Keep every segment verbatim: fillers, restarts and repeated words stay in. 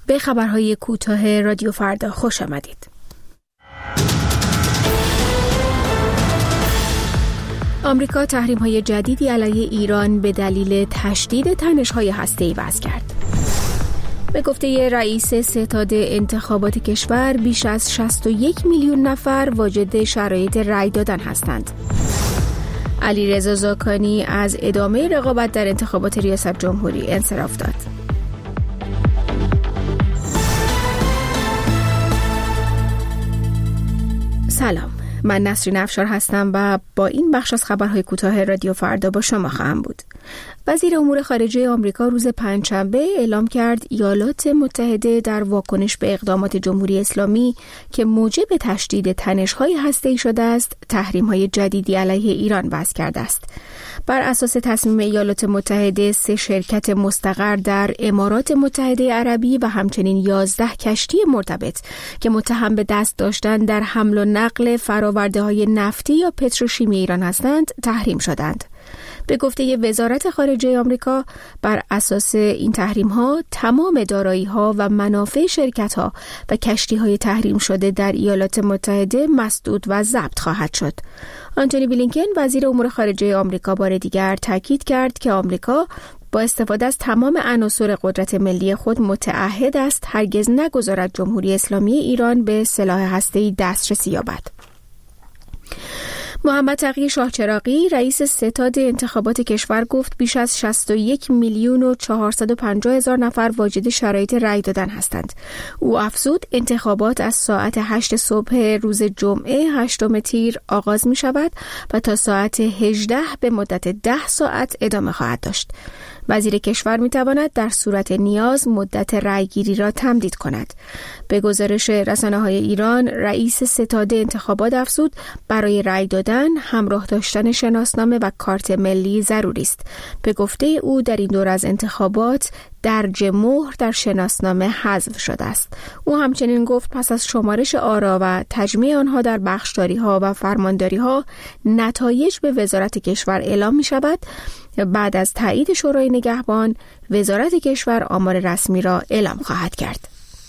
به خبرهای کوتاه رادیو فردا خوش آمدید. آمریکا تحریم‌های جدیدی علیه ایران به دلیل تشدید تنش‌های هسته‌ای وضع کرد. به گفته رئیس ستاد انتخابات کشور، بیش از شصت و یک میلیون نفر واجد شرایط رأی دادن هستند. علیرضا زاکانی از ادامه رقابت در انتخابات ریاست جمهوری انصراف داد. سلام، من نسرین افشار هستم و با این بخش از خبرهای کوتاه رادیو فردا با شما خواهم بود. وزیر امور خارجه آمریکا روز پنجشنبه اعلام کرد ایالات متحده در واکنش به اقدامات جمهوری اسلامی که موجب تشدید تنش‌های هسته‌ای شده است، تحریم‌های جدیدی علیه ایران وضع کرده است. بر اساس تصمیم ایالات متحده، سه شرکت مستقر در امارات متحده عربی و همچنین یازده کشتی مرتبط که متهم به دست داشتن در حمل و نقل فرآورده‌های نفتی یا پتروشیمی ایران هستند، تحریم شدند. به گفته وزارت خارجه آمریکا، بر اساس این تحریم‌ها تمام دارایی‌ها و منافع شرکت‌ها و کشتی‌های تحریم شده در ایالات متحده مسدود و ضبط خواهد شد. آنتونی بلینکن وزیر امور خارجه آمریکا بار دیگر تاکید کرد که آمریکا با استفاده از تمام عناصر قدرت ملی خود متعهد است هرگز نگذارد جمهوری اسلامی ایران به سلاح هسته‌ای دسترسی یابد. محمد تقی شاهچراغی رئیس ستاد انتخابات کشور گفت بیش از شصت و یک میلیون و چهارصد و پنجاه هزار نفر واجد شرایط رأی دادن هستند. او افزود انتخابات از ساعت هشت صبح روز جمعه هشتم تیر آغاز می شود و تا ساعت هجده به مدت ده ساعت ادامه خواهد داشت. وزیر کشور می تواند در صورت نیاز مدت رأیگیری را تمدید کند. به گزارش رسانه‌های ایران، رئیس ستاد انتخابات افزود برای رأی دادن همراه داشتن شناسنامه و کارت ملی ضروری است. به گفته او در این دور از انتخابات درج مهر در شناسنامه حذف شده است. او همچنین گفت پس از شمارش آرا و تجمیع آنها در بخشداری‌ها و فرمانداری‌ها، نتایج به وزارت کشور اعلام می شود. بعد از تایید شورای نگهبان، وزارت کشور آمار رسمی را اعلام خواهد کرد.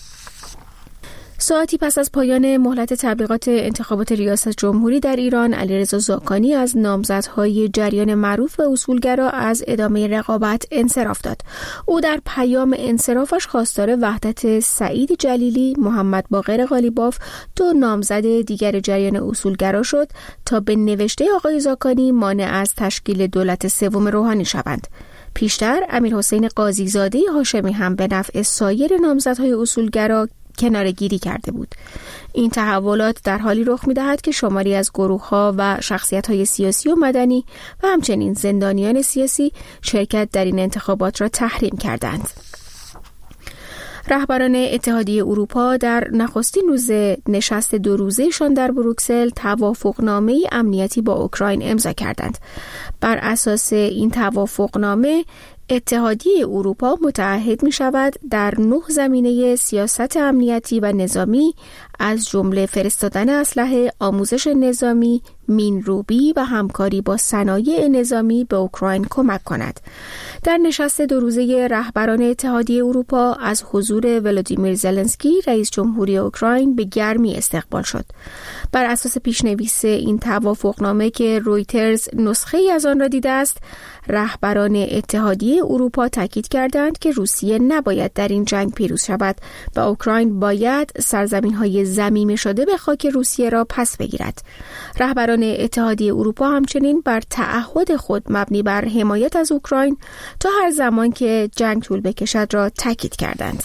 ساعتی پس از پایان مهلت تبلیغات انتخابات ریاست جمهوری در ایران، علیرضا زاکانی از نامزدهای جریان معروف به اصولگرا از ادامه رقابت انصراف داد. او در پیام انصرافش خواستار وحدت سعید جلیلی، محمد باقر قالیباف، دو نامزد دیگر جریان اصولگرا شد تا به نوشته آقای زاکانی مانع از تشکیل دولت سوم روحانی شوند. پیشتر امیرحسین قاضیزاده هاشمی هم به نفع سایر نامزدهای اصولگرا کناره‌گیری کرده بود. این تحولات در حالی رخ می‌دهد که شماری از گروه‌ها و شخصیت‌های سیاسی و مدنی و همچنین زندانیان سیاسی شرکت در این انتخابات را تحریم کردند. رهبران اتحادیه اروپا در نخستین روز نشست دو روزه‌شان در بروکسل توافقنامه امنیتی با اوکراین امضا کردند. بر اساس این توافقنامه اتحادیه اروپا متعهد می شود در نه زمینه سیاست امنیتی و نظامی از جمله فرستادن اسلحه، آموزش نظامی، مین‌روبی و همکاری با صنایع نظامی به اوکراین کمک کند. در نشست دو روزه رهبران اتحادیه اروپا از حضور ولادیمیر زلنسکی رئیس جمهوری اوکراین به گرمی استقبال شد. بر اساس پیشنویس این توافقنامه که رویترز نسخه‌ای از آن را دیده است، رهبران اتحادیه اروپا تاکید کردند که روسیه نباید در این جنگ پیروز شود و اوکراین باید سرزمین‌های ضمیمه شده به خاک روسیه را پس بگیرد. رهبران اتحادیه اروپا همچنین بر تعهد خود مبنی بر حمایت از اوکراین تا هر زمان که جنگ طول بکشد را تاکید کردند.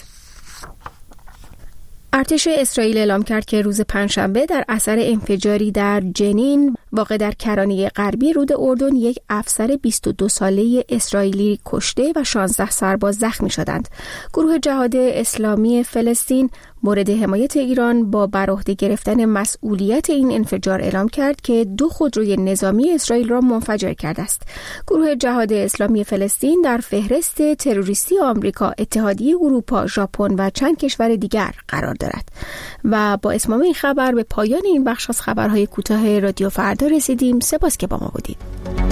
ارتش اسرائیل اعلام کرد که روز پنجشنبه در اثر انفجاری در جنین واقع در کرانه غربی رود اردن یک افسر بیست و دو ساله اسرائیلی کشته و شانزده سرباز زخمی شدند. گروه جهاد اسلامی فلسطین مورد حمایت ایران با بر عهده گرفتن مسئولیت این انفجار اعلام کرد که دو خودروی نظامی اسرائیل را منفجر کرده است. گروه جهاد اسلامی فلسطین در فهرست تروریستی آمریکا، اتحادیه اروپا، ژاپن و چند کشور دیگر قرار دارد. و با اتمام این خبر به پایان این بخش از خبرهای کوتاه رادیو فردا رسیدیم. سپاس که با ما بودید.